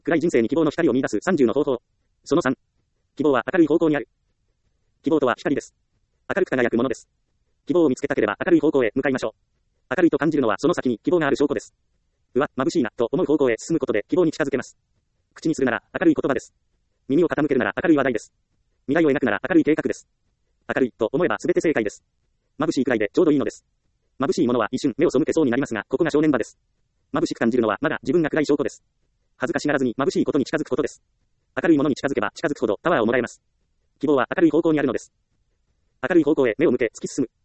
暗い人生に希望の光を見出す30の方法。その3。希望は明るい方向にある。希望とは光です。明るく輝くものです。希望を見つけたければ明るい方向へ向かいましょう。明るいと感じるのはその先に希望がある証拠です。うわ、眩しいな、と思う方向へ進むことで希望に近づけます。口にするなら明るい言葉です。耳を傾けるなら明るい話題です。未来を描くなら明るい計画です。明るいと思えば全て正解です。眩しいくらいでちょうどいいのです。眩しいものは一瞬目を背けそうになりますが、ここが正念場です。眩しく感じるのはまだ自分が暗い証拠です。恥ずかしがらずに眩しいことに近づくことです。明るいものに近づけば近づくほどパワーをもらえます。希望は明るい方向にあるのです。明るい方向へ目を向け突き進む。